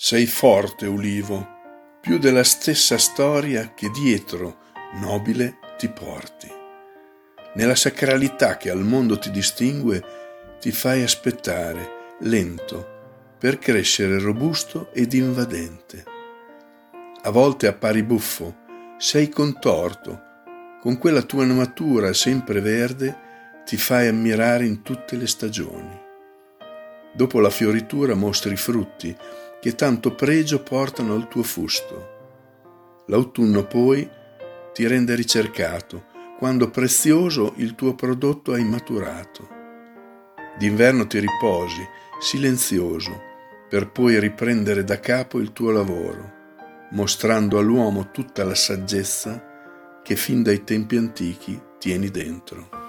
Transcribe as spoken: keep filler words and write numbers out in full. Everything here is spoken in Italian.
Sei forte, ulivo, più della stessa storia che dietro, nobile, ti porti. Nella sacralità che al mondo ti distingue, ti fai aspettare, lento, per crescere robusto ed invadente. A volte appari buffo, sei contorto, con quella tua natura sempre verde ti fai ammirare in tutte le stagioni. Dopo la fioritura mostri frutti che tanto pregio portano al tuo fusto. L'autunno poi ti rende ricercato, quando prezioso il tuo prodotto hai maturato. D'inverno ti riposi, silenzioso, per poi riprendere da capo il tuo lavoro, mostrando all'uomo tutta la saggezza che fin dai tempi antichi tieni dentro.